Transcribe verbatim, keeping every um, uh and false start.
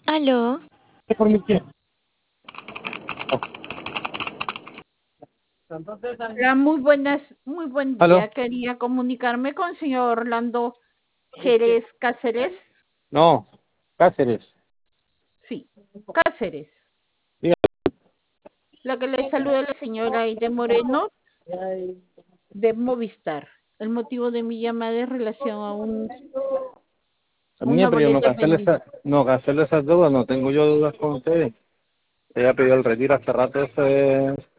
Aló, ¿Por mi qué? Hola, muy buenas, muy buen ¿Aló? día. Quería comunicarme con el señor Orlando Jerez Cáceres. No, Cáceres. Sí, Cáceres. Diga. La que le saluda es la señora Aide Moreno de Movistar. El motivo de mi llamada es relación a un, Niña, una pero yo no boleta cancelé pendiente. esa, no cancelé esas dudas, no tengo yo dudas con ustedes. Te había pedido el retiro hace rato ese,